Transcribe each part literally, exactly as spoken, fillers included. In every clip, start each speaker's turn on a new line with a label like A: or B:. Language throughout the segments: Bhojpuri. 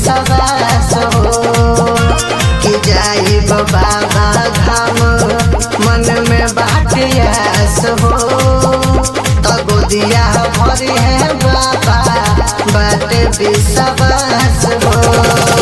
A: विश्वास हो कि जाई बाबा धाम मन में बाटे आस हो तो गोदिया भरी है बाबा बाटे विश्वास हो।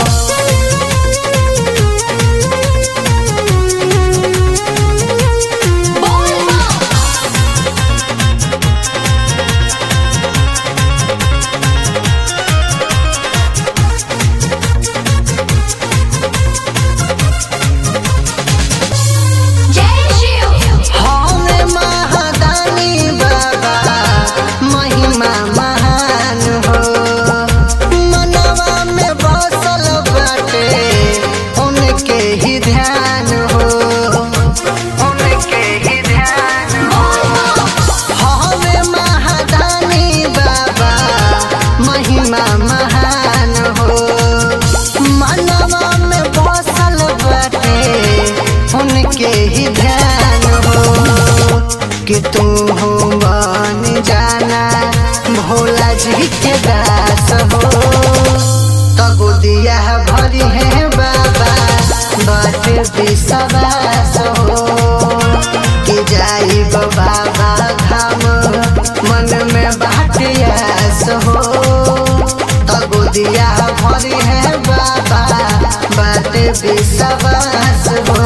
A: उनके ही ध्यान हो कि तू हो बन जाना भोला जी के दास हो तो गोदिया भरी है बाबा बाटे विश्वास हो कि जाई बाबा धाम मन में बाटे आस हो तो गोदिया भरी है बाबा बाटे विश्वास हो।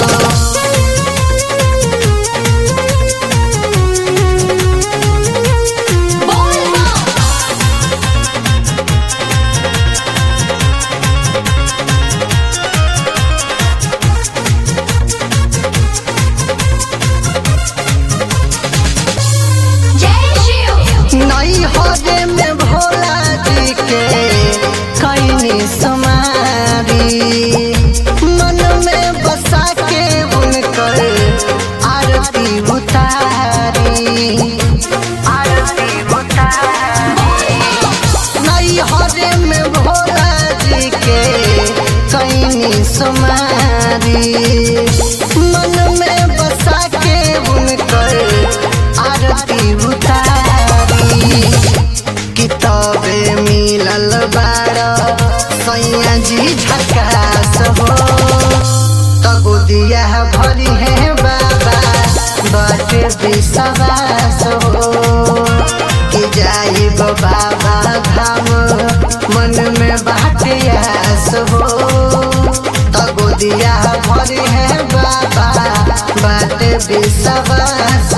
A: नई हरे में भोला जी के कैनी समारी मन में बसा के उनकर आरती उतारी आरती उतारी नई हरे में भोला जी के कैनी समारी मन में बसा के उनकर आरती उतारी किताबे मिलल बाड़ा सैया जी झकास हो तो गोदिया भरी है बाबा बाटे विश्वास हो कि जाई बाबा धाम मन में बाटे आस हो तो गोदिया भरी है बाबा बाटे विश्वास